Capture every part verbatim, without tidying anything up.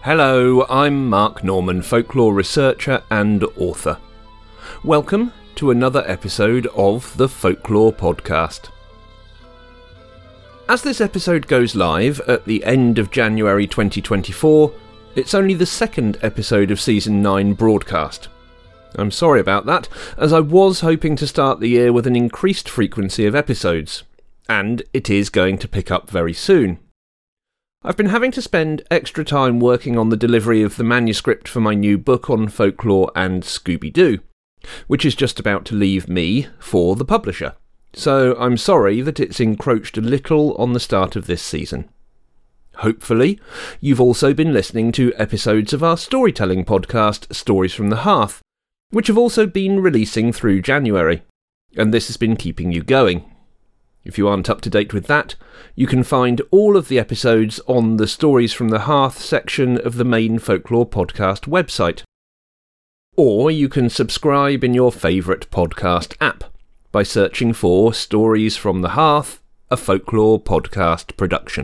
Hello, I'm Mark Norman, folklore researcher and author. Welcome to another episode of the Folklore Podcast. As this episode goes live at the end of January twenty twenty-four, it's only the second episode of Season nine broadcast. I'm sorry about that, as I was hoping to start the year with an increased frequency of episodes, and it is going to pick up very soon. I've been having to spend extra time working on the delivery of the manuscript for my new book on folklore and Scooby-Doo, which is just about to leave me for the publisher, so I'm sorry that it's encroached a little on the start of this season. Hopefully, you've also been listening to episodes of our storytelling podcast, Stories from the Hearth, which have also been releasing through January, and this has been keeping you going. If you aren't up to date with that, you can find all of the episodes on the Stories from the Hearth section of the main Folklore Podcast website. Or you can subscribe in your favourite podcast app by searching for Stories from the Hearth, a Folklore Podcast production.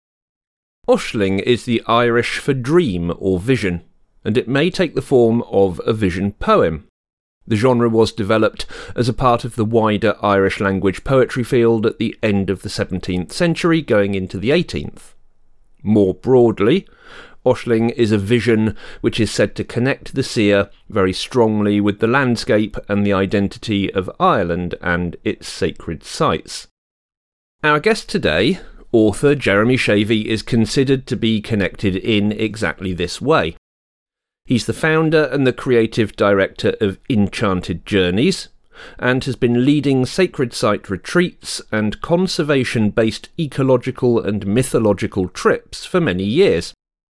Oisin is the Irish for dream or vision, and it may take the form of a vision poem. The genre was developed as a part of the wider Irish language poetry field at the end of the seventeenth century going into the eighteenth. More broadly, Oisin is a vision which is said to connect the seer very strongly with the landscape and the identity of Ireland and its sacred sites. Our guest today, author Jeremy Shaivey, is considered to be connected in exactly this way. He's the founder and the creative director of Enchanted Journeys, and has been leading sacred site retreats and conservation-based ecological and mythological trips for many years.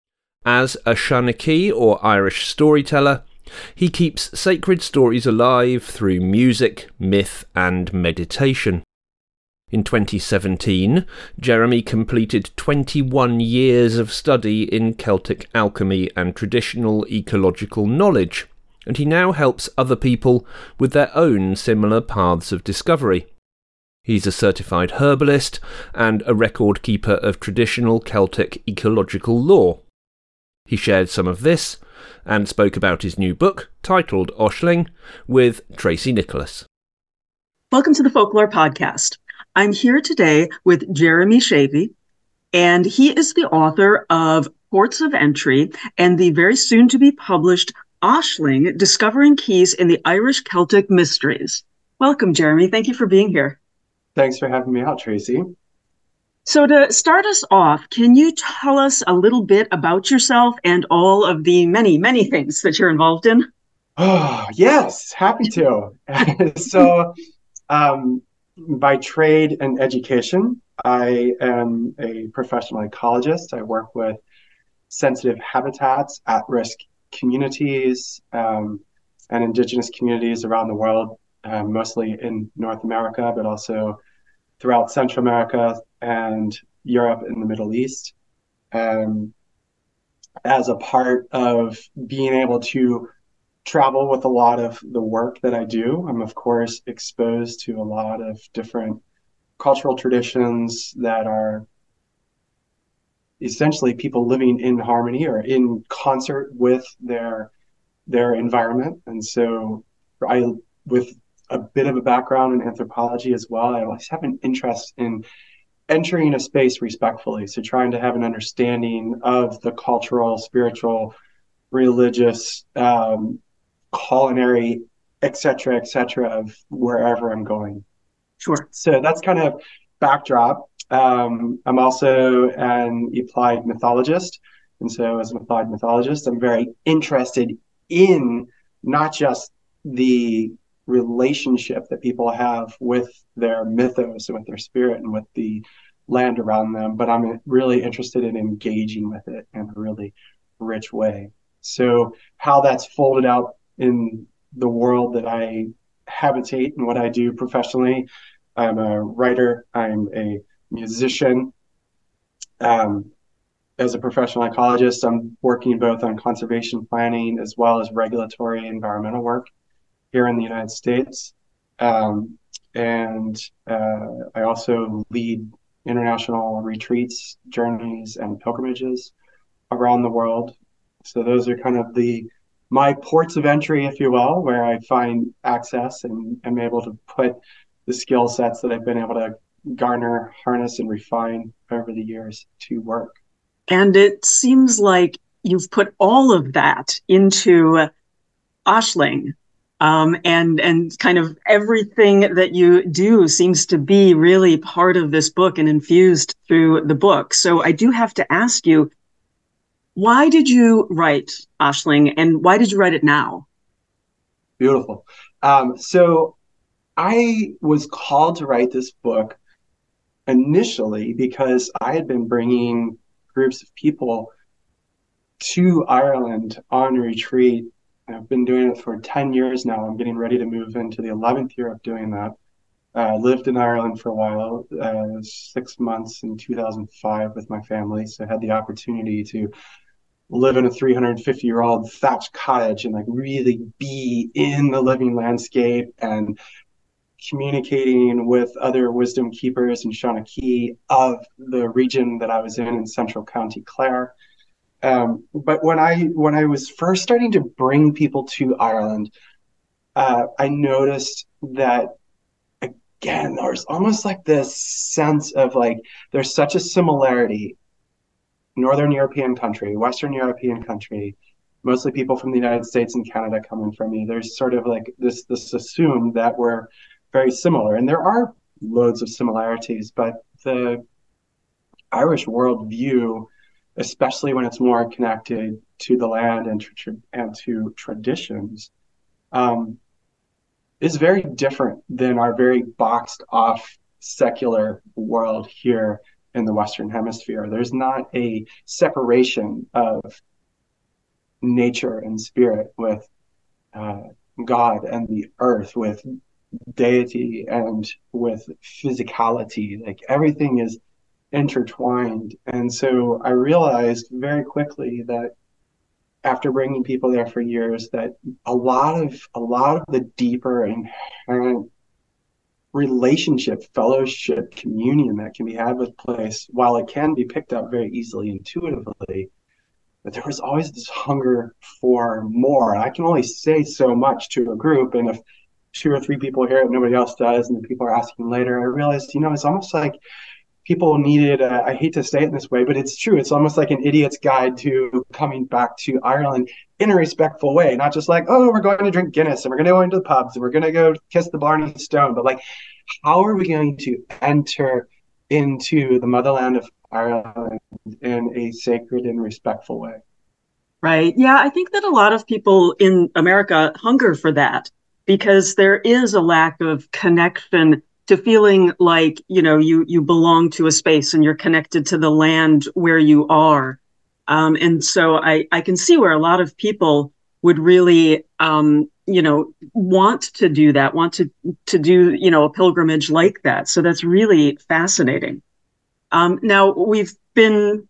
As a Shanachie or Irish storyteller, he keeps sacred stories alive through music, myth and meditation. In twenty seventeen, Jeremy completed twenty-one years of study in Celtic alchemy and traditional ecological knowledge, and he now helps other people with their own similar paths of discovery. He's a certified herbalist and a record keeper of traditional Celtic ecological lore. He shared some of this and spoke about his new book, titled Oisin, with Tracy Nicholas. Welcome to the Folklore Podcast. I'm here today with Jeremy Shaivey, and he is the author of Ports of Entry and the very soon-to-be published Oisin, Discovering Keys in the Irish Celtic Mysteries. Welcome, Jeremy. Thank you for being here. Thanks for having me out, Tracy. So to start us off, can you tell us a little bit about yourself and all of the many, many things that you're involved in? Oh, yes, happy to. so, um, by trade and education, I am a professional ecologist. I work with sensitive habitats, at-risk communities, um, and indigenous communities around the world, uh, mostly in North America, but also throughout Central America and Europe and the Middle East. Um, as a part of being able to travel with a lot of the work that I do, I'm of course exposed to a lot of different cultural traditions that are essentially people living in harmony or in concert with their their environment. And so I, with a bit of a background in anthropology as well, I always have an interest in entering a space respectfully. So trying to have an understanding of the cultural, spiritual, religious, um, culinary, et cetera, et cetera, of wherever I'm going. Sure. So that's kind of backdrop. Um, I'm also an applied mythologist. And so as an applied mythologist, I'm very interested in not just the relationship that people have with their mythos and with their spirit and with the land around them, but I'm really interested in engaging with it in a really rich way. So how that's folded out in the world that I habitate and what I do professionally. I'm a writer, I'm a musician. Um, as a professional ecologist, I'm working both on conservation planning as well as regulatory environmental work here in the United States. Um, and uh, I also lead international retreats, journeys, and pilgrimages around the world. So those are kind of the my ports of entry, if you will, where I find access and am able to put the skill sets that I've been able to garner, harness, and refine over the years to work. And it seems like you've put all of that into Aisling. Um, and and kind of everything that you do seems to be really part of this book and infused through the book. So I do have to ask you, why did you write Aisling, and why did you write it now? Beautiful. Um, so I was called to write this book initially because I had been bringing groups of people to Ireland on retreat. I've been doing it for ten years now. I'm getting ready to move into the eleventh year of doing that. Uh, lived in Ireland for a while, uh, six months in two thousand five with my family. So I had the opportunity to live in a three hundred fifty year old thatched cottage and like really be in the living landscape and communicating with other wisdom keepers and Shawnee of the region that I was in in central County Clare. Um, but when I when I was first starting to bring people to Ireland, uh, I noticed that again there was almost like this sense of like there's such a similarity. Northern European country, Western European country, mostly people from the United States and Canada coming from me. There's sort of like this this assumed that we're very similar, and there are loads of similarities, but the Irish worldview, especially when it's more connected to the land and to, and to traditions, um, is very different than our very boxed off secular world here in the Western Hemisphere. There's not a separation of nature and spirit with uh, God and the earth, with deity and with physicality. Like everything is intertwined. And so I realized very quickly that after bringing people there for years, that a lot of a lot of the deeper inherent relationship, fellowship, communion that can be had with place, while it can be picked up very easily intuitively, that there was always this hunger for more. And I can only say so much to a group, and if two or three people hear it, nobody else does, and the people are asking later, I realized, you know, it's almost like people needed, a, I hate to say it in this way, but it's true. It's almost like an idiot's guide to coming back to Ireland in a respectful way, not just like, oh, we're going to drink Guinness and we're going to go into the pubs and we're going to go kiss the Blarney Stone, but like, how are we going to enter into the motherland of Ireland in a sacred and respectful way? Right. Yeah, I think that a lot of people in America hunger for that because there is a lack of connection to feeling like, you know, you you belong to a space and you're connected to the land where you are. Um, and so I, I can see where a lot of people would really, um, you know, want to do that, want to to do, you know, a pilgrimage like that. So that's really fascinating. Um, now, we've been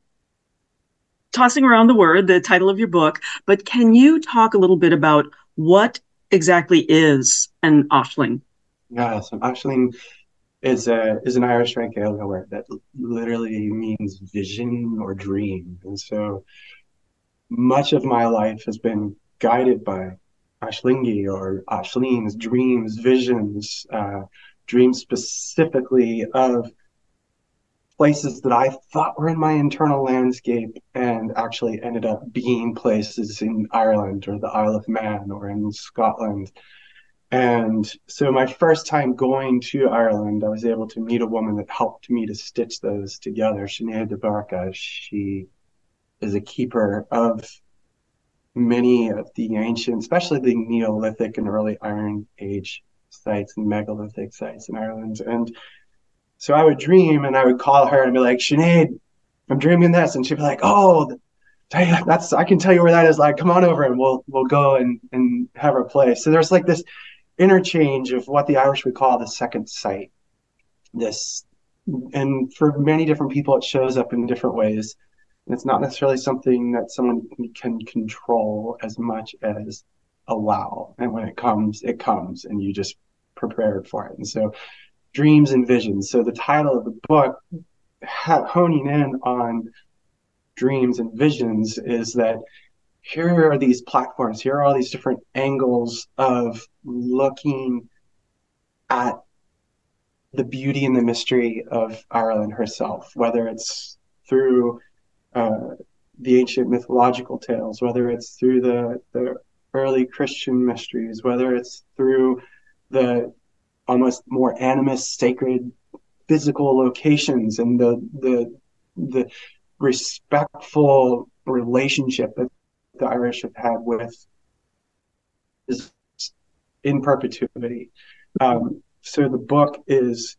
tossing around the word, the title of your book, but can you talk a little bit about what exactly is an Aisling? Yeah, so Aisling is a is an Irish Gaeilge word that literally means vision or dream, and so much of my life has been guided by Aislingi or Aisling's dreams, visions, uh, dreams specifically of places that I thought were in my internal landscape and actually ended up being places in Ireland or the Isle of Man or in Scotland. And so my first time going to Ireland, I was able to meet a woman that helped me to stitch those together, Sinead de Barca. She is a keeper of many of the ancient, especially the Neolithic and early Iron Age sites and megalithic sites in Ireland. And so I would dream and I would call her and be like, Sinead, I'm dreaming this. And she'd be like, oh, that's, I can tell you where that is. Like, come on over and we'll, we'll go and, and have our place. So there's like this interchange of what the Irish would call the second sight. This, and for many different people, it shows up in different ways. And it's not necessarily something that someone can control as much as allow. And when it comes, it comes, and you just prepared for it. And so dreams and visions. So the title of the book, honing in on dreams and visions, is that here are these platforms, here are all these different angles of looking at the beauty and the mystery of Ireland herself, whether it's through uh, the ancient mythological tales, whether it's through the, the early Christian mysteries, whether it's through the almost more animist, sacred, physical locations and the the the respectful relationship that the Irish have had with is in perpetuity. Um, so the book is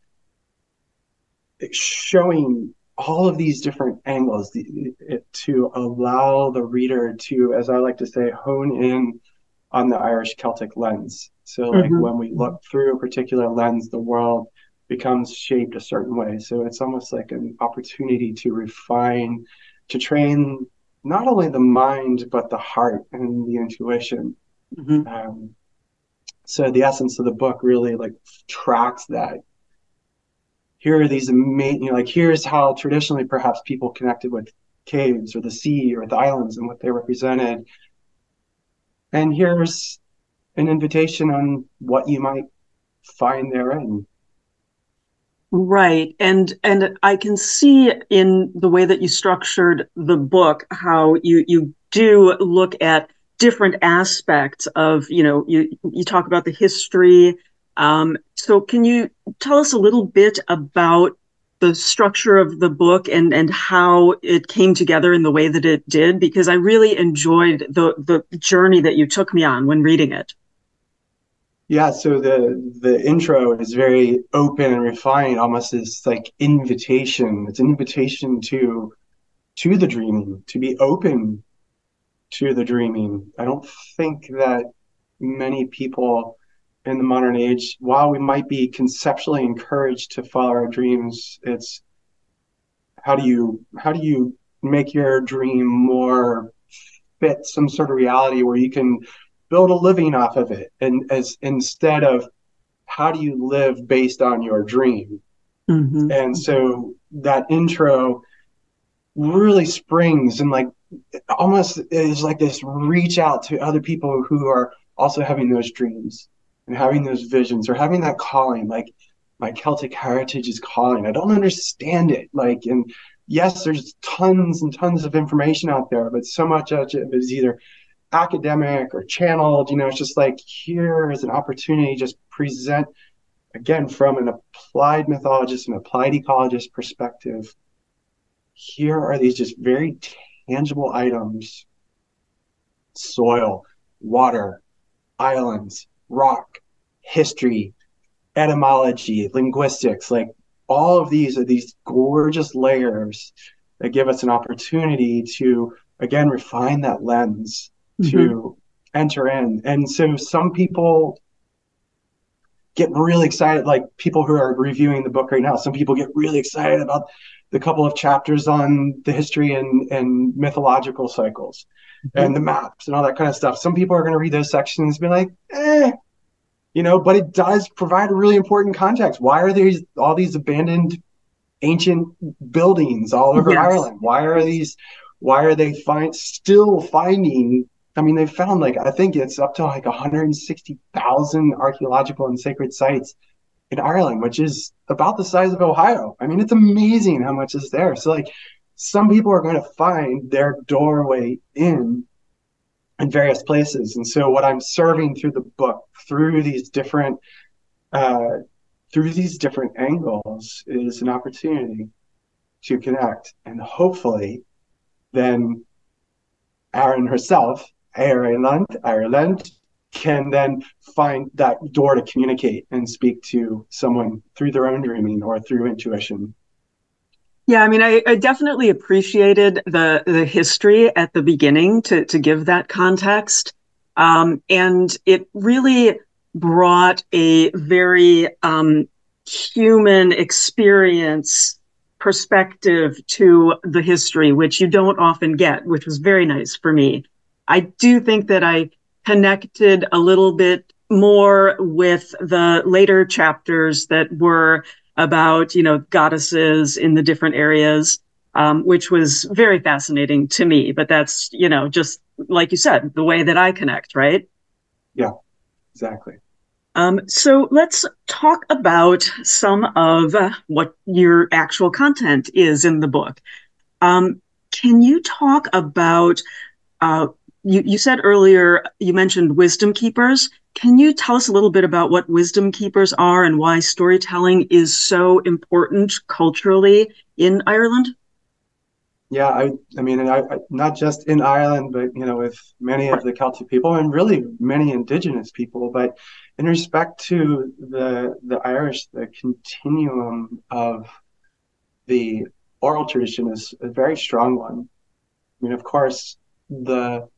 showing all of these different angles to allow the reader to, as I like to say, hone in on the Irish Celtic lens. So like mm-hmm. when we look through a particular lens, the world becomes shaped a certain way. So it's almost like an opportunity to refine, to train not only the mind, but the heart and the intuition. Mm-hmm. Um, so the essence of the book really like tracks that. Here are these amazing, you know, like here's how traditionally perhaps people connected with caves or the sea or the islands and what they represented. And here's an invitation on what you might find therein. Right. And and I can see in the way that you structured the book how you you do look at different aspects of, you know, you you talk about the history. Um, so can you tell us a little bit about the structure of the book and and how it came together in the way that it did? Because I really enjoyed the the journey that you took me on when reading it. Yeah, so the the intro is very open and refined, almost as like invitation. It's an invitation to to the dreaming, to be open to the dreaming. I don't think that many people in the modern age, while we might be conceptually encouraged to follow our dreams, it's how do you how do you make your dream more fit some sort of reality where you can build a living off of it, and as instead of how do you live based on your dream. Mm-hmm. And so that intro really springs and like almost is like this reach out to other people who are also having those dreams and having those visions or having that calling, like my Celtic heritage is calling. I don't understand it. Like, and yes, there's tons and tons of information out there, but so much of it is either academic or channeled. You know, it's just like, here is an opportunity to just present, again, from an applied mythologist and applied ecologist perspective. Here are these just very tangible items: soil, water, islands, rock, history, etymology, linguistics. Like all of these are these gorgeous layers that give us an opportunity to, again, refine that lens, mm-hmm. to enter in. And so some people get really excited, like people who are reviewing the book right now, some people get really excited about the couple of chapters on the history and, and mythological cycles, mm-hmm. and the maps and all that kind of stuff. Some people are going to read those sections and be like, eh, you know, but it does provide a really important context. Why are there all these abandoned ancient buildings all over yes. Ireland? Why are these, why are they find, still finding, I mean, they found like, I think it's up to like one hundred sixty thousand archaeological and sacred sites in Ireland, which is about the size of Ohio. I mean, it's amazing how much is there. So like some people are going to find their doorway in in various places. And so what I'm serving through the book, through these different, uh, through these different angles, is an opportunity to connect. And hopefully then Erin herself, Ireland, Ireland, can then find that door to communicate and speak to someone through their own dreaming or through intuition. Yeah, I mean, I, I definitely appreciated the the history at the beginning to to give that context, um, and it really brought a very um, human experience perspective to the history, which you don't often get, which was very nice for me. I do think that I connected a little bit more with the later chapters that were about, you know, goddesses in the different areas. um, which was very fascinating to me. But that's, you know, just like you said, the way that I connect, right? Yeah, exactly. Um, so let's talk about some of uh, what your actual content is in the book. Um, can you talk about, uh, you, you said earlier, you mentioned wisdom keepers. Can you tell us a little bit about what wisdom keepers are and why storytelling is so important culturally in Ireland? Yeah, I, I mean, and I, I, not just in Ireland, but you know, with many of the Celtic people and really many indigenous people. But in respect to the the Irish, the continuum of the oral tradition is a very strong one. I mean, of course, the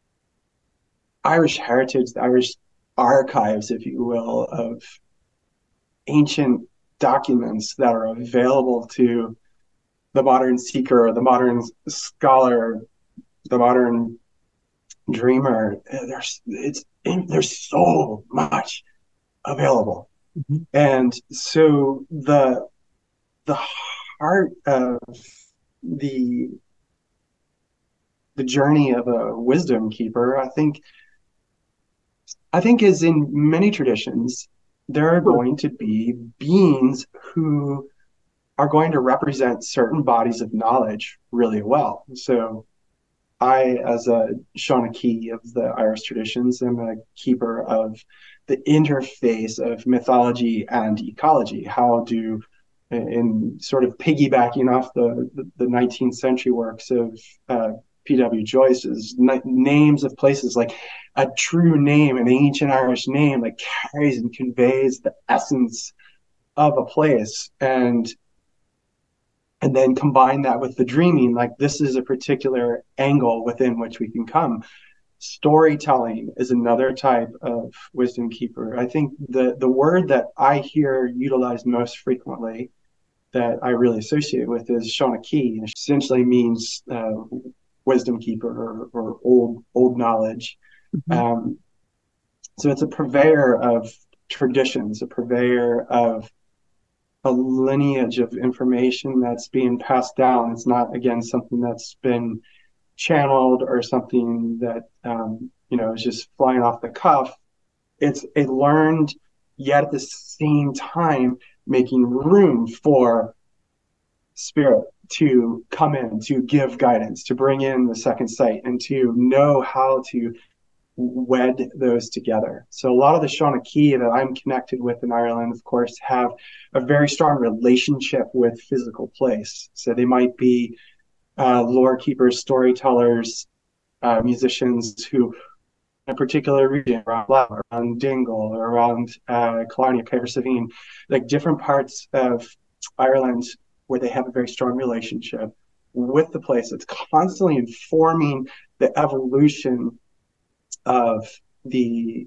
Irish heritage, the Irish archives, if you will, of ancient documents that are available to the modern seeker, the modern scholar, the modern dreamer. There's it's there's so much available, mm-hmm. And so the the heart of the the journey of a wisdom keeper, I think, I think is in many traditions, there are going to be beings who are going to represent certain bodies of knowledge really well. So I, as a Sean Key of the Irish traditions, am a keeper of the interface of mythology and ecology. How do, in sort of piggybacking off the, the, the nineteenth century works of uh, P W Joyce's n- names of places, like a true name, an ancient Irish name, like carries and conveys the essence of a place. And and then combine that with the dreaming, like this is a particular angle within which we can come. Storytelling is another type of wisdom keeper. I think the, the word that I hear utilized most frequently that I really associate with is Sean Key. It essentially means uh, wisdom keeper or, or old old knowledge. Mm-hmm. Um, so it's a purveyor of traditions, a purveyor of a lineage of information that's being passed down. It's not, again, something that's been channeled or something that, um, you know, is just flying off the cuff. It's a learned, yet at the same time, making room for spirit to come in, to give guidance, to bring in the second sight, and to know how to wed those together. So a lot of the Sean Key that I'm connected with in Ireland, of course, have a very strong relationship with physical place. So they might be uh, lore keepers, storytellers, uh, musicians who in a particular region, around Flower, around Dingle, or around uh, Killarney, Cahersiveen, like different parts of Ireland where they have a very strong relationship with the place. It's constantly informing the evolution of the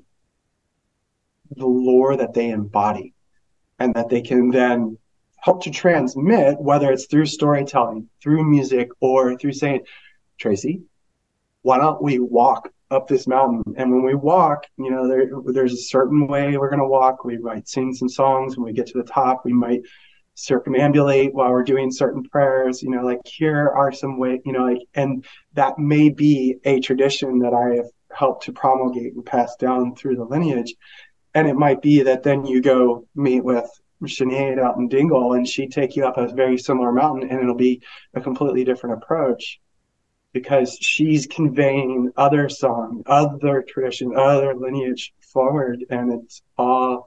the lore that they embody, and that they can then help to transmit, whether it's through storytelling, through music, or through saying, Tracy, why don't we walk up this mountain? And when we walk, you know, there, there's a certain way we're going to walk. We might sing some songs. When we get to the top, we might circumambulate while we're doing certain prayers, you know, like here are some way, you know, like, and that may be a tradition that I have helped to promulgate and pass down through the lineage. And it might be that then you go meet with Sinead out in Dingle and she'd take you up a very similar mountain, and it'll be a completely different approach because she's conveying other song, other tradition, other lineage forward. And it's all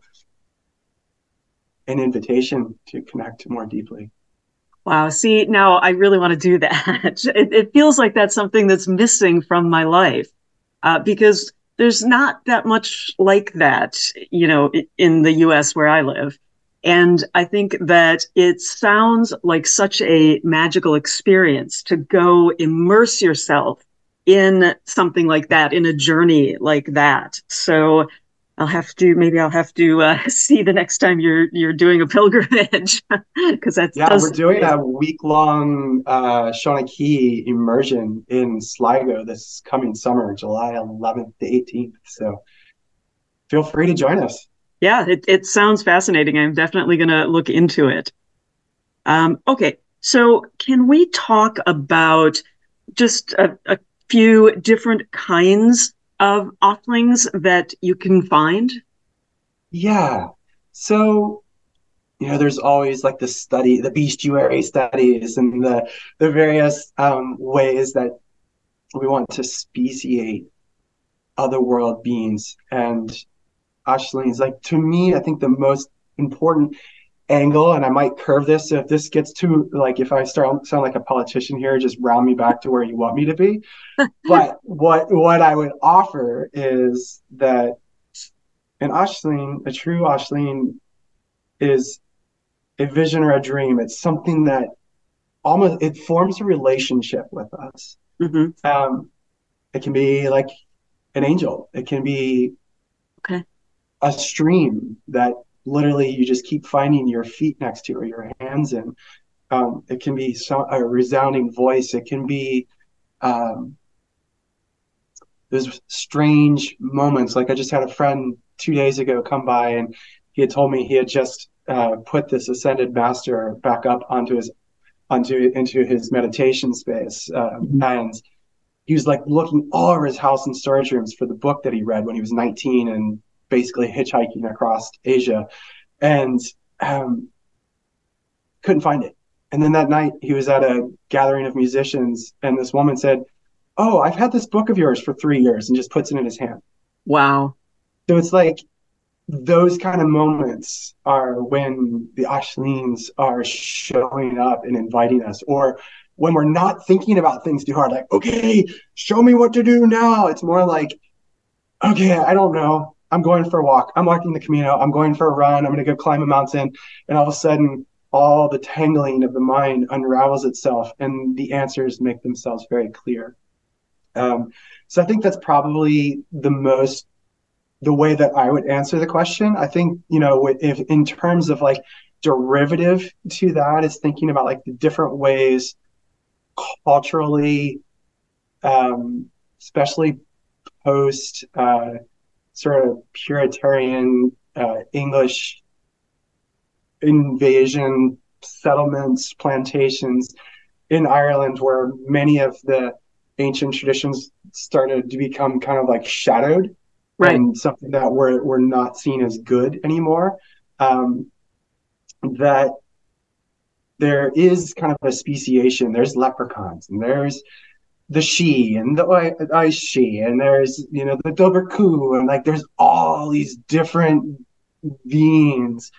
an invitation to connect more deeply. Wow. See, now I really want to do that. It, it feels like that's something that's missing from my life uh, because there's not that much like that, you know, in the U S where I live. And I think that it sounds like such a magical experience to go immerse yourself in something like that, in a journey like that. So I'll have to, maybe I'll have to uh, see the next time you're you're doing a pilgrimage, because that's yeah, we're doing a week long uh, Sean Key immersion in Sligo this coming summer, July eleventh to eighteenth. So feel free to join us. Yeah, it it sounds fascinating. I'm definitely going to look into it. Um, okay, So, can we talk about just a, a few different kinds of offlings that you can find? Yeah. So, you know, there's always like the study, the bestiary studies, and the the various um, ways that we want to speciate otherworld beings. And Ashleen's like, to me, I think the most important angle, and I might curve this, so if this gets too, like, if I start sound like a politician here, just round me back to where you want me to be. But what what I would offer is that an Ashleen, a true Ashleen, is a vision or a dream. It's something that almost, it forms a relationship with us. Mm-hmm. Um, it can be like an angel. It can be Okay. a stream that literally you just keep finding your feet next to or your hands in. Um, it can be so, a resounding voice. It can be um, those strange moments. Like I just had a friend two days ago come by, and he had told me he had just uh, put this ascended master back up onto his onto into his meditation space, um, mm-hmm. and he was like looking all over his house and storage rooms for the book that he read when he was nineteen and basically hitchhiking across Asia, and um, couldn't find it. And then that night he was at a gathering of musicians, and this woman said, "Oh, I've had this book of yours for three years," and just puts it in his hand. Wow. So it's like those kind of moments are when the Ashleens are showing up and inviting us, or when we're not thinking about things too hard, like, okay, show me what to do now. It's more like, okay, I don't know. I'm going for a walk. I'm walking the Camino. I'm going for a run. I'm going to go climb a mountain. And all of a sudden, all the tangling of the mind unravels itself, and the answers make themselves very clear. Um, so I think that's probably the most, the way that I would answer the question. I think, you know, if in terms of like derivative to that is thinking about like the different ways culturally, um, especially post uh, sort of Puritanian uh, English invasion settlements, plantations in Ireland, where many of the ancient traditions started to become kind of like shadowed, right, and something that we're, we're not seen as good anymore. Um, that there is kind of a speciation. There's leprechauns, and there's the Sidhe and the Aes Sidhe, and there's, you know, the Dober Cú, and like there's all these different beings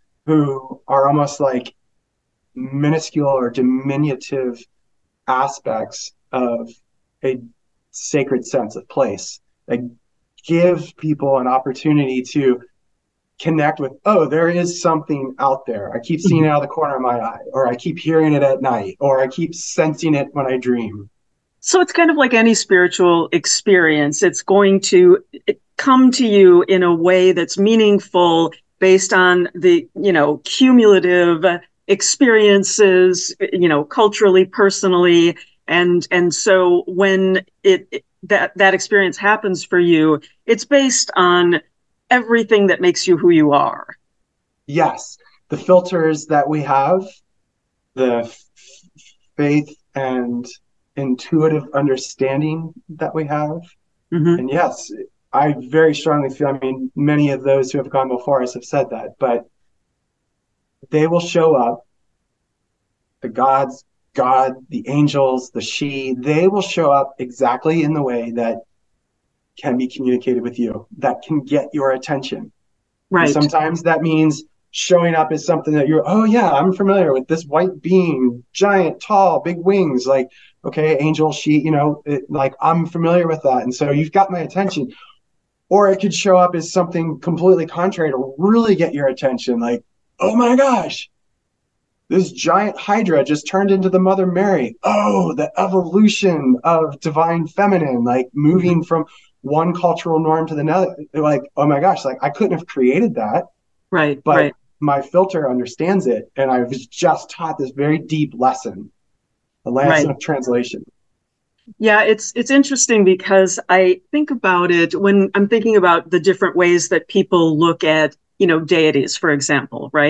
who are almost like minuscule or diminutive aspects of a sacred sense of place that give people an opportunity to connect with, oh, there is something out there. I keep seeing it out of the corner of my eye, or I keep hearing it at night, or I keep sensing it when I dream. So it's kind of like any spiritual experience. It's going to come to you in a way that's meaningful based on the, you know, cumulative experiences, you know, culturally, personally. And, and so when it, it that, that experience happens for you, it's based on everything that makes you who you are. Yes. The filters that we have, the f- faith and intuitive understanding that we have. Mm-hmm. And yes, I very strongly feel, I mean, many of those who have gone before us have said that, but they will show up, the gods, God, the angels, the Sidhe, they will show up exactly in the way that can be communicated with you, that can get your attention. Right. And sometimes that means showing up as something that you're, oh yeah, I'm familiar with this white being, giant, tall, big wings, like, okay, angel, Sidhe, you know, it, like I'm familiar with that. And so you've got my attention. Or it could show up as something completely contrary to really get your attention. Like, oh my gosh, this giant Hydra just turned into the Mother Mary. Oh, the evolution of divine feminine, like moving from one cultural norm to the other. Like, oh my gosh, like I couldn't have created that. Right, but right. My filter understands it. And I was just taught this very deep lesson, the lesson right. of translation. Yeah, it's it's interesting because I think about it when I'm thinking about the different ways that people look at, you know, deities, for example, right?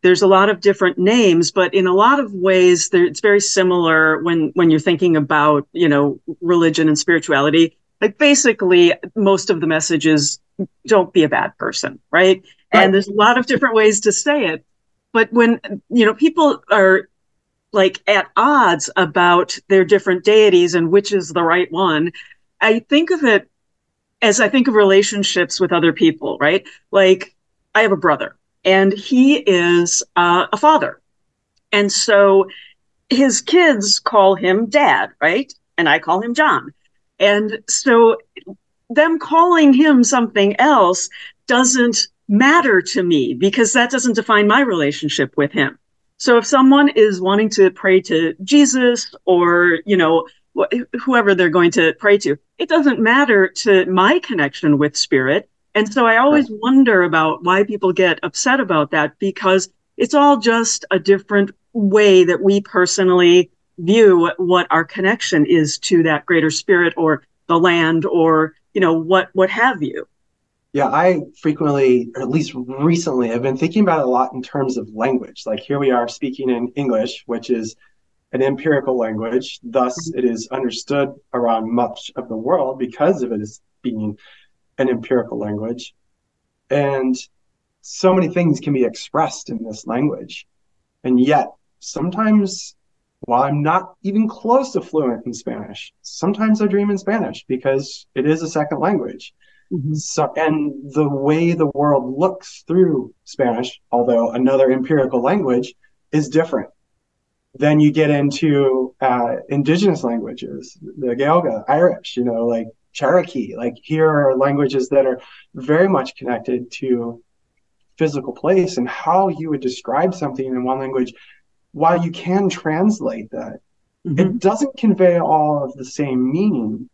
there's a lot of different names, but in a lot of ways, it's very similar when, when you're thinking about, you know, religion and spirituality. Like basically, most of the message is don't be a bad person, right? right? And there's a lot of different ways to say it. But when, you know, people are like at odds about their different deities and which is the right one, I think of it as I think of relationships with other people, right? Like I have a brother and he is uh, a father. And so his kids call him Dad, right? And I call him John. And so them calling him something else doesn't matter to me because that doesn't define my relationship with him. So if someone is wanting to pray to Jesus or, you know, wh- whoever they're going to pray to, it doesn't matter to my connection with spirit. And so I always right. wonder about why people get upset about that, because it's all just a different way that we personally view what our connection is to that greater spirit or the land or, you know, what, what have you. Yeah, I frequently, or at least recently, have been thinking about it a lot in terms of language. Like here we are speaking in English, which is an empirical language. Thus, it is understood around much of the world because of it as being an empirical language. And so many things can be expressed in this language. And yet, sometimes, while I'm not even close to fluent in Spanish, sometimes I dream in Spanish because it is a second language. Mm-hmm. So, and the way the world looks through Spanish, although another empirical language, is different. Then you get into uh, indigenous languages, the Gaeilge, Irish, you know, like Cherokee. Like here are languages that are very much connected to physical place and how you would describe something in one language. While you can translate that, mm-hmm. it doesn't convey all of the same meaning.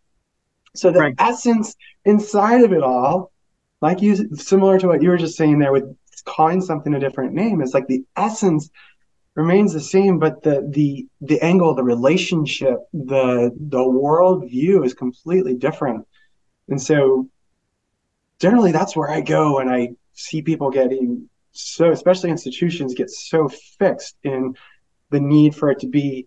So the right. essence inside of it all, like you, similar to what you were just saying there with calling something a different name, is like the essence remains the same, but the the the angle, the relationship, the the world view is completely different. And so generally that's where I go and I see people getting so, especially institutions, get so fixed in the need for it to be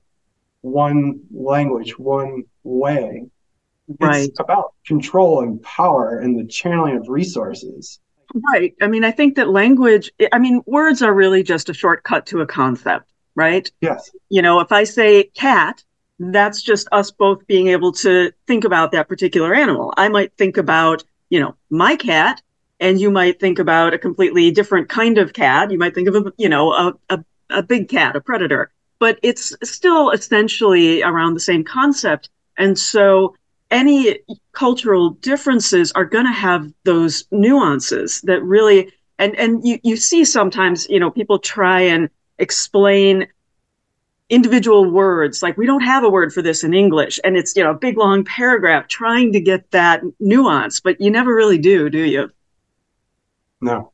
one language, one way. Right. It's about control and power and the channeling of resources. Right. I mean, I think that language, I mean, words are really just a shortcut to a concept, right? Yes. You know, if I say cat, that's just us both being able to think about that particular animal. I might think about, you know, my cat, and you might think about a completely different kind of cat. You might think of, a, you know, a, a, a big cat, a predator, but it's still essentially around the same concept. And so any cultural differences are going to have those nuances that really, and, and you, you see sometimes, you know, people try and explain individual words, like we don't have a word for this in English. And it's, you know, a big long paragraph trying to get that nuance, but you never really do, do you? No.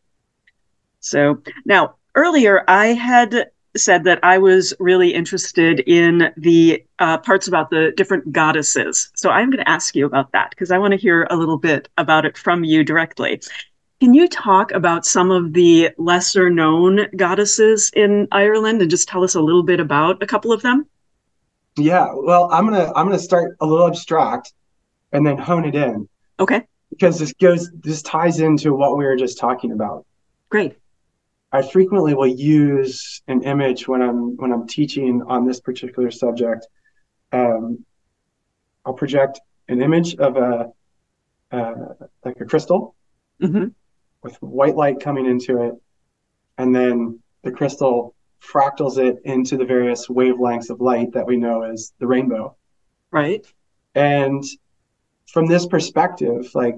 So now earlier I had said that I was really interested in the uh, parts about the different goddesses. So I'm going to ask you about that because I want to hear a little bit about it from you directly. Can you talk about some of the lesser known goddesses in Ireland and just tell us a little bit about a couple of them? Yeah, well, I'm going to I'm going to start a little abstract and then hone it in. Okay. Because this goes this ties into what we were just talking about. Great. I frequently will use an image when I'm when I'm teaching on this particular subject. Um, I'll project an image of a uh, like a crystal mm-hmm. with white light coming into it, and then the crystal fractals it into the various wavelengths of light that we know as the rainbow. Right. And from this perspective, like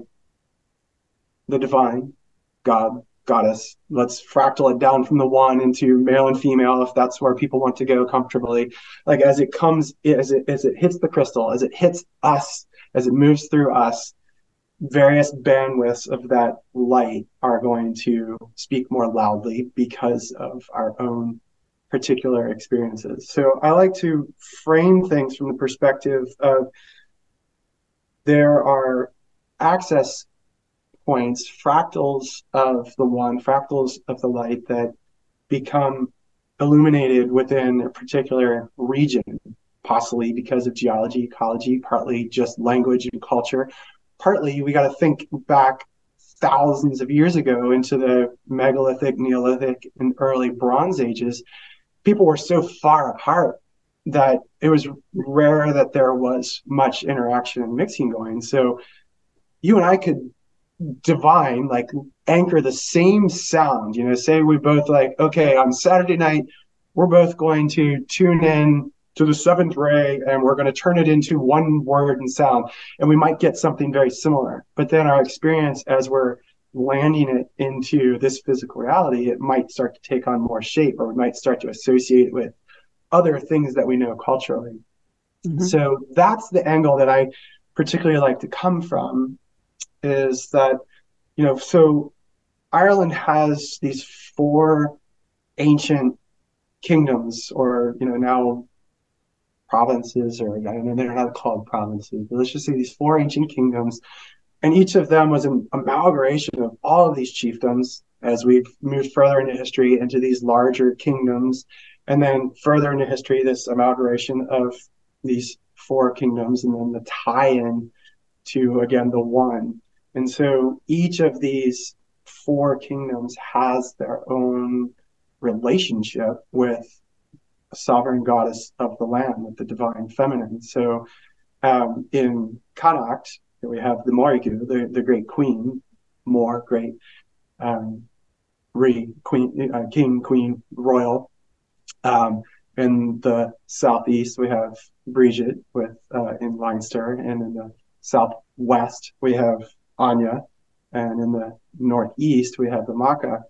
the divine, God, goddess, let's fractal it down from the one into male and female if that's where people want to go comfortably. Like as it comes, as it as it hits the crystal, as it hits us, as it moves through us, various bandwidths of that light are going to speak more loudly because of our own particular experiences. So I like to frame things from the perspective of there are access points, fractals of the one, fractals of the light that become illuminated within a particular region, possibly because of geology, ecology, partly just language and culture. Partly, we got to think back thousands of years ago into the megalithic, Neolithic, and early Bronze Ages. People were so far apart that it was rare that there was much interaction and mixing going. So you and I could divine, like anchor the same sound, you know, say we both like, okay, on Saturday night, we're both going to tune in to the seventh ray and we're going to turn it into one word and sound. And we might get something very similar. But then our experience as we're landing it into this physical reality, it might start to take on more shape, or we might start to associate it with other things that we know culturally. Mm-hmm. So that's the angle that I particularly like to come from, is that, you know, so Ireland has these four ancient kingdoms, or, you know, now provinces, or I don't know, they're not called provinces, but let's just say these four ancient kingdoms. And each of them was an amalgamation of all of these chiefdoms as we've moved further into history into these larger kingdoms. And then further into history, this amalgamation of these four kingdoms, and then the tie-in to, again, the one. And so each of these four kingdoms has their own relationship with a sovereign goddess of the land, with the divine feminine. So um, in Connacht, we have the Morrigu, the, the great queen, Mor, great um, re, queen, uh, king, queen, royal. Um, in the southeast, we have Brigitte with uh, in Leinster, and in the southwest, we have Anya, and in the northeast, we have the Macha.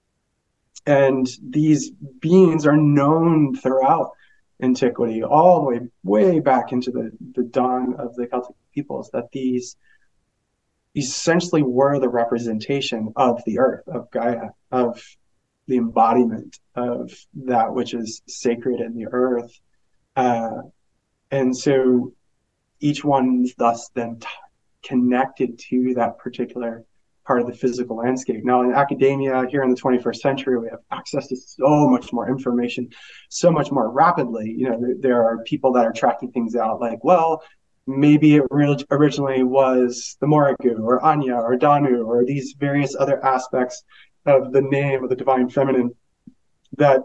And these beings are known throughout antiquity, all the way, way back into the, the dawn of the Celtic peoples, that these essentially were the representation of the earth, of Gaia, of the embodiment of that which is sacred in the earth. Uh, and so each one thus then t- connected to that particular part of the physical landscape. Now, in academia here in the twenty-first century, we have access to so much more information, so much more rapidly. You know, there, there are people that are tracking things out like, well, maybe it re- originally was the Morrigu or Anya or Danu or these various other aspects of the name of the divine feminine that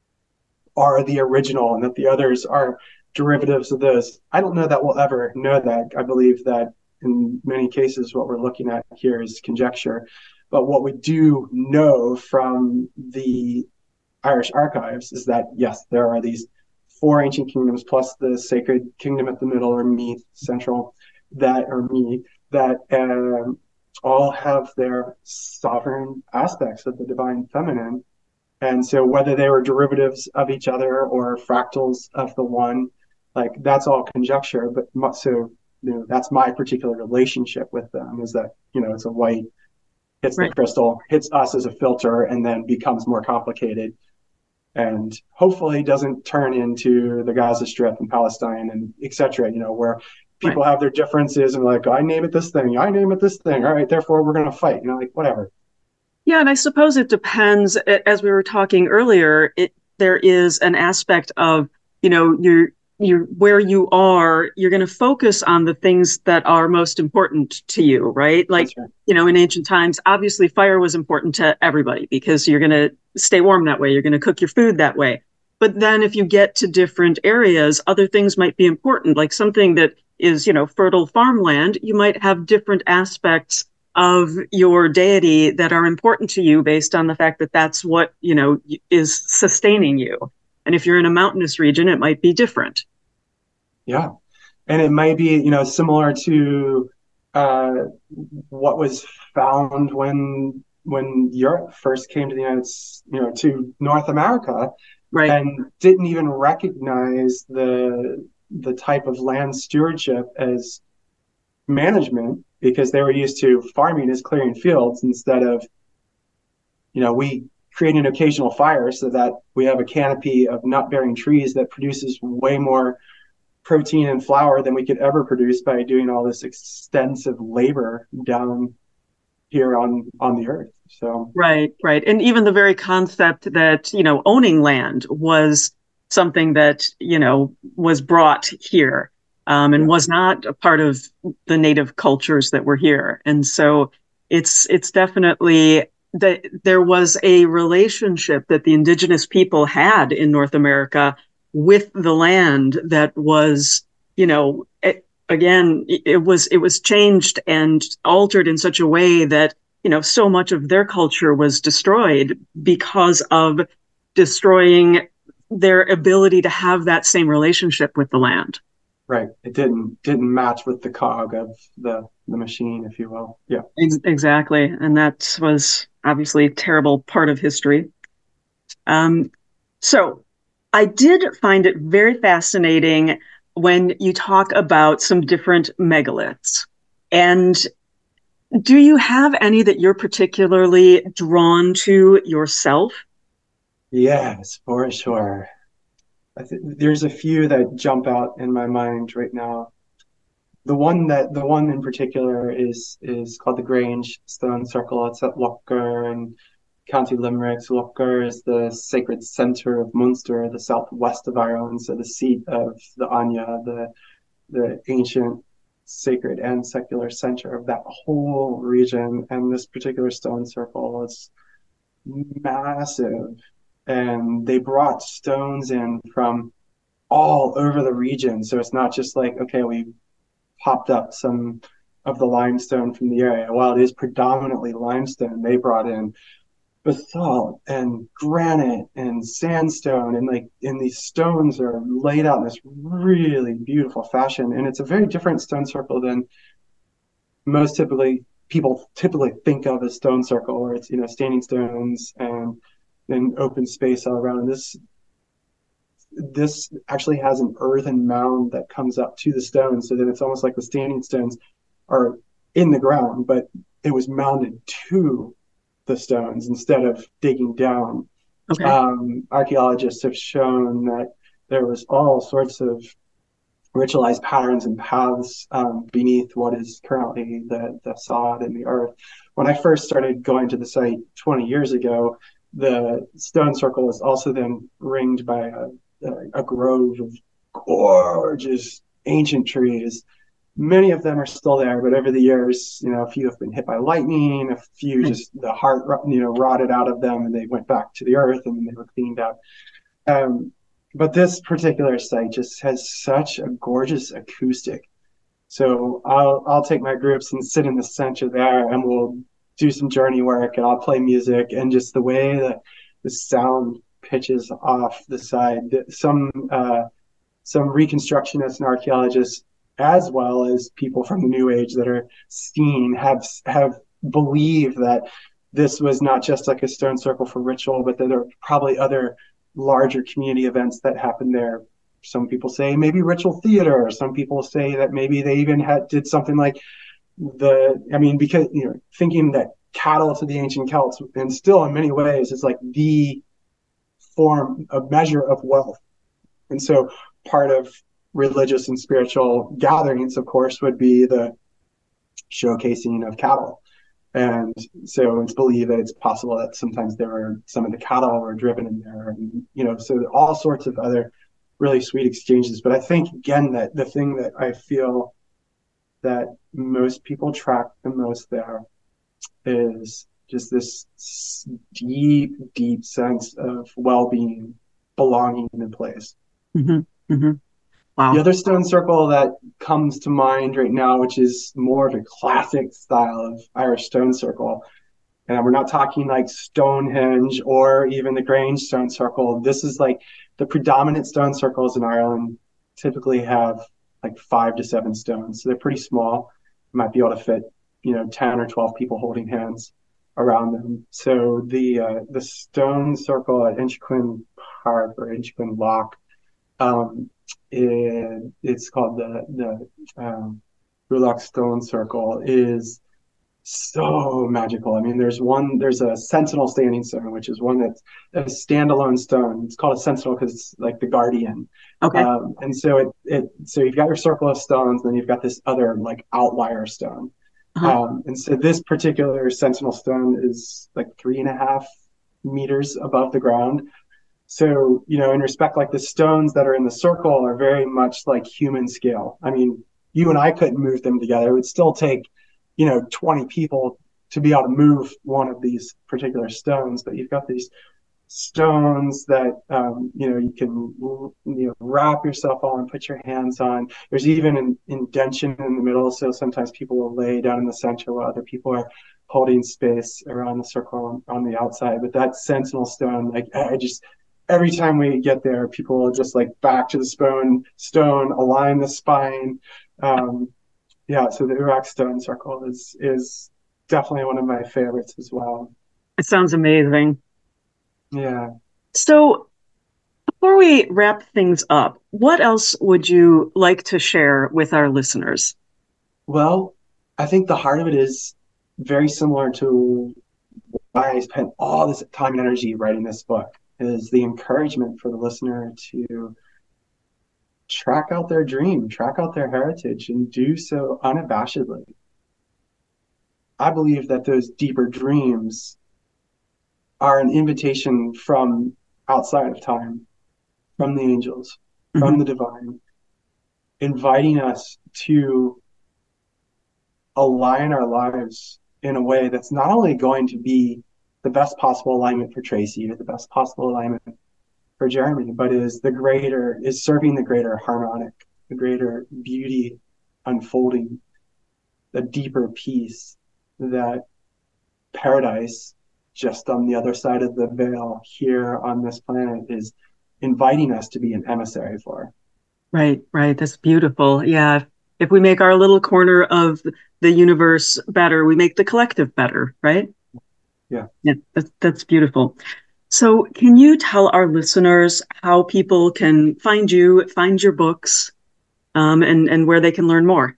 are the original, and that the others are derivatives of those. I don't know that we'll ever know that. I believe that in many cases, what we're looking at here is conjecture. But what we do know from the Irish archives is that, yes, there are these four ancient kingdoms plus the sacred kingdom at the middle, or Meath central, that or me, that um, all have their sovereign aspects of the divine feminine. And so whether they were derivatives of each other or fractals of the one, like that's all conjecture. But so, you know, that's my particular relationship with them, is that, you know, it's a white, hits right. the crystal, hits us as a filter, and then becomes more complicated. And hopefully doesn't turn into the Gaza Strip and Palestine and et cetera, you know, where people right. have their differences and like, I name it this thing, I name it this thing. All right, therefore we're going to fight, you know, like whatever. Yeah, and I suppose it depends. As we were talking earlier, it there is an aspect of, you know, you're you're where you are, you're going to focus on the things that are most important to you, right? Like, right. you know, in ancient times, obviously fire was important to everybody because you're going to stay warm that way. You're going to cook your food that way. But then if you get to different areas, other things might be important, like something that is, you know, fertile farmland. You might have different aspects of your deity that are important to you based on the fact that that's what, you know, is sustaining you. And if you're in a mountainous region, it might be different. Yeah. And it might be, you know, similar to uh, what was found when when Europe first came to the United States, you know, to North America, right, and didn't even recognize the the type of land stewardship as management, because they were used to farming as clearing fields instead of, you know, we create an occasional fire so that we have a canopy of nut-bearing trees that produces way more protein and flour than we could ever produce by doing all this extensive labor down here on on the earth. So right, right. And even the very concept that, you know, owning land was something that, you know, was brought here, um, and yeah, was not a part of the native cultures that were here. And so it's it's definitely that there was a relationship that the indigenous people had in North America with the land that was, you know, it, again, it was it was changed and altered in such a way that, you know, so much of their culture was destroyed because of destroying their ability to have that same relationship with the land. right. It didn't didn't match with the cog of the the machine, if you will. Yeah. Ex- exactly. And that was obviously a terrible part of history. Um, so I did find it very fascinating when you talk about some different megaliths. And do you have any that you're particularly drawn to yourself? Yes, for sure. I think there's a few that jump out in my mind right now. The one that the one in particular is is called the Grange Stone Circle. It's at Loughor in County Limerick. So Loughor is the sacred center of Munster, the southwest of Ireland, so the seat of the Anya, the the ancient sacred and secular center of that whole region. And this particular stone circle is massive. And they brought stones in from all over the region. So it's not just like, okay, we popped up some of the limestone from the area. While it is predominantly limestone, they brought in basalt and granite and sandstone, and like and these stones are laid out in this really beautiful fashion. And it's a very different stone circle than most typically people typically think of as stone circle, where it's, you know, standing stones and then open space all around. And this this actually has an earthen mound that comes up to the stones, so that it's almost like the standing stones are in the ground, but it was mounded to the stones instead of digging down. Okay. Um, archaeologists have shown that there was all sorts of ritualized patterns and paths um, beneath what is currently the, the sod and the earth. When I first started going to the site twenty years ago, the stone circle was also then ringed by a, a, a grove of gorgeous ancient trees. Many of them are still there, but over the years, you know, a few have been hit by lightning, a few just the heart, you know, rotted out of them, and they went back to the earth and they were cleaned out. Um, but this particular site just has such a gorgeous acoustic. So I'll I'll take my groups and sit in the center there, and we'll do some journey work, and I'll play music, and just the way that the sound pitches off the side. Some uh, some reconstructionists and archaeologists, as well as people from the New Age that are seen, have have believed that this was not just like a stone circle for ritual, but that there are probably other larger community events that happened there. Some people say maybe ritual theater. Some people say that maybe they even had did something like the, I mean, because, you know, thinking that cattle to the ancient Celts, and still in many ways, is like the form, a measure of wealth. And so part of religious and spiritual gatherings, of course, would be the showcasing of cattle. And so it's believed that it's possible that sometimes there were some of the cattle were driven in there, and, you know, so all sorts of other really sweet exchanges. But I think, again, that the thing that I feel that most people track the most there is just this deep, deep sense of well-being, belonging in place. Mm-hmm. Mm-hmm. Wow. The other stone circle that comes to mind right now, which is more of a classic style of Irish stone circle, and we're not talking like Stonehenge or even the Grange stone circle. This is like the predominant stone circles in Ireland typically have like five to seven stones. So they're pretty small. You might be able to fit, you know, ten or twelve people holding hands around them. So the uh, the stone circle at Inchiquin Park or Inchiquin Loch, um, it, it's called the the um, Ruach Stone Circle, is so magical. I mean, there's one, there's a sentinel standing stone, which is one that's a standalone stone. It's called a sentinel because it's like the guardian. Okay. Um, and so it, it, so you've got your circle of stones, then you've got this other like outlier stone. Uh-huh. Um, and so this particular sentinel stone is like three and a half meters above the ground. So, you know, in respect, like the stones that are in the circle are very much like human scale. I mean, you and I couldn't move them together. It would still take, you know, twenty people to be able to move one of these particular stones. But you've got these stones that, um, you know, you can, you know, wrap yourself on, put your hands on. There's even an indention in the middle. So sometimes people will lay down in the center while other people are holding space around the circle on, on the outside. But that sentinel stone, like I just, every time we get there, people will just like back to the stone, stone, align the spine. Um, yeah, so the Urak stone circle is is definitely one of my favorites as well. It sounds amazing. Yeah. So before we wrap things up, what else would you like to share with our listeners? Well, I think the heart of it is very similar to why I spent all this time and energy writing this book, is the encouragement for the listener to track out their dream, track out their heritage, and do so unabashedly. I believe that those deeper dreams are an invitation from outside of time, from the angels, mm-hmm. from the divine, inviting us to align our lives in a way that's not only going to be the best possible alignment for Tracy or the best possible alignment for Jeremy, but is the greater, is serving the greater harmonic, the greater beauty unfolding, the deeper peace that paradise just on the other side of the veil here on this planet is inviting us to be an emissary for. Right, right. That's beautiful. Yeah. If we make our little corner of the universe better, we make the collective better, right? Yeah. Yeah, that's, that's beautiful. So can you tell our listeners how people can find you, find your books, um, and, and where they can learn more?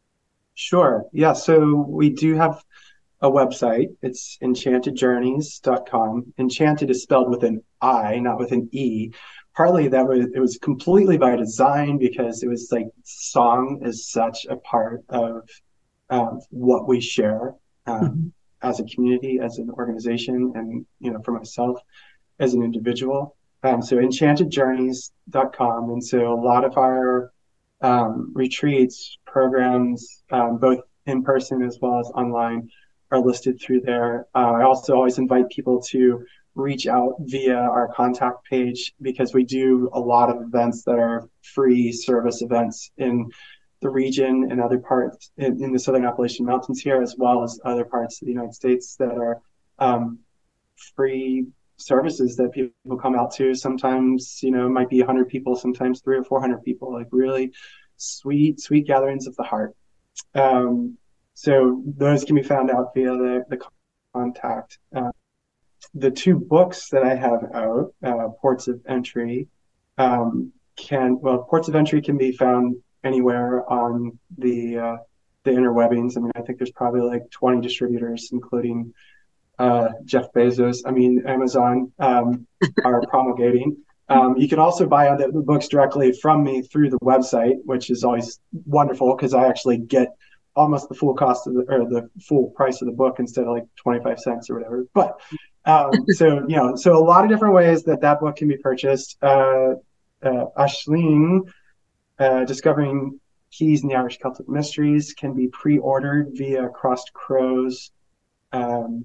Sure. Yeah. So we do have a website. It's enchanted journeys dot com. Enchanted is spelled with an I, not with an E. Partly that was, it was completely by design because it was like song is such a part of um, what we share um, mm-hmm. as a community, as an organization, and, you know, for myself as an individual. Um, so enchanted journeys dot com. And so a lot of our um, retreats, programs, um, both in person as well as online, are listed through there. Uh, I also always invite people to reach out via our contact page because we do a lot of events that are free service events in the region and other parts in, in the Southern Appalachian Mountains here, as well as other parts of the United States that are um, free services that people come out to. Sometimes, you know, it might be one hundred people, sometimes three or four hundred people, like really sweet, sweet gatherings of the heart. Um, so those can be found out via the, the contact. Uh, the two books that I have out, uh, Ports of Entry, um, can, well, Ports of Entry can be found anywhere on the uh, the interwebings. I mean, I think there's probably like twenty distributors, including uh, Jeff Bezos. I mean, Amazon um, are promulgating. Um, you can also buy the, the books directly from me through the website, which is always wonderful because I actually get almost the full cost of the, or the full price of the book instead of like twenty-five cents or whatever. But um, so, you know, so a lot of different ways that that book can be purchased. Uh, uh, Aisling, uh, Discovering Keys in the Irish Celtic Mysteries, can be pre-ordered via Crossed Crows um,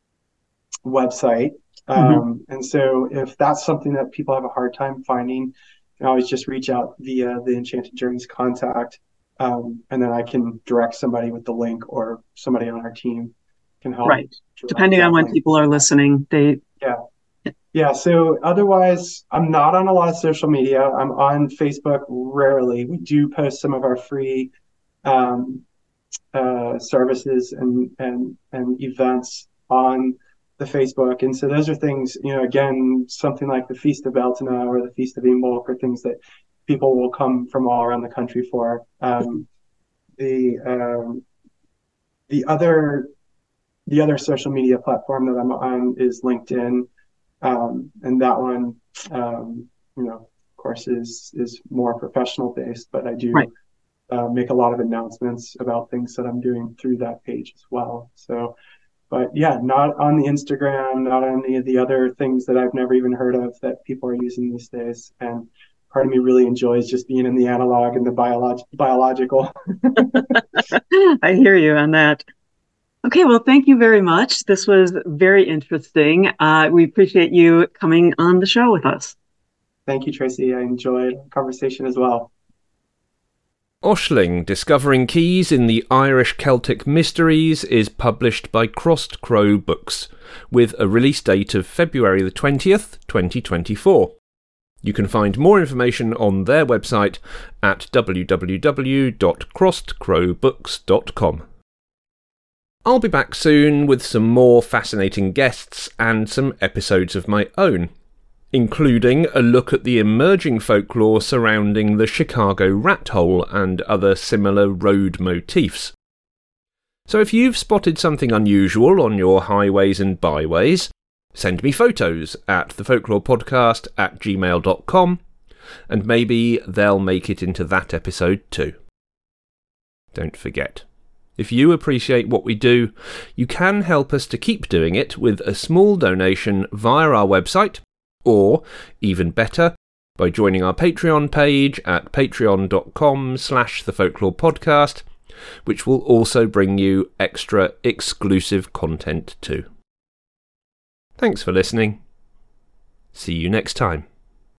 website. Um, mm-hmm. And so if that's something that people have a hard time finding, you can always just reach out via the Enchanted Journeys contact. Um, and then I can direct somebody with the link, or somebody on our team can help. Right. Depending on when link. people are listening, they. Yeah. Yeah. So otherwise, I'm not on a lot of social media. I'm on Facebook rarely. We do post some of our free um, uh, services and, and, and events on the Facebook. And so those are things, you know, again, something like the Feast of Beltana or the Feast of Imbolc are things that people will come from all around the country for. Um, the um, the other the other social media platform that I'm on is LinkedIn, um, and that one, um, you know, of course, is is more professional based. But I do right. uh, make a lot of announcements about things that I'm doing through that page as well. So, but yeah, not on the Instagram, not on any of the other things that I've never even heard of that people are using these days. And part of me really enjoys just being in the analog and the biolog- biological. I hear you on that. Okay, well, thank you very much. This was very interesting. Uh, we appreciate you coming on the show with us. Thank you, Tracy. I enjoyed the conversation as well. Oshling, Discovering Keys in the Irish Celtic Mysteries is published by Crossed Crow Books, with a release date of February the twentieth, twenty twenty-four. You can find more information on their website at w w w dot crossed crow books dot com. I'll be back soon with some more fascinating guests and some episodes of my own, including a look at the emerging folklore surrounding the Chicago rat hole and other similar road motifs. So if you've spotted something unusual on your highways and byways, send me photos at thefolklorepodcast at gmail dot com, and maybe they'll make it into that episode too. Don't forget, if you appreciate what we do, you can help us to keep doing it with a small donation via our website, or, even better, by joining our Patreon page at patreon dot com slash thefolklorepodcast, which will also bring you extra exclusive content too. Thanks for listening. See you next time.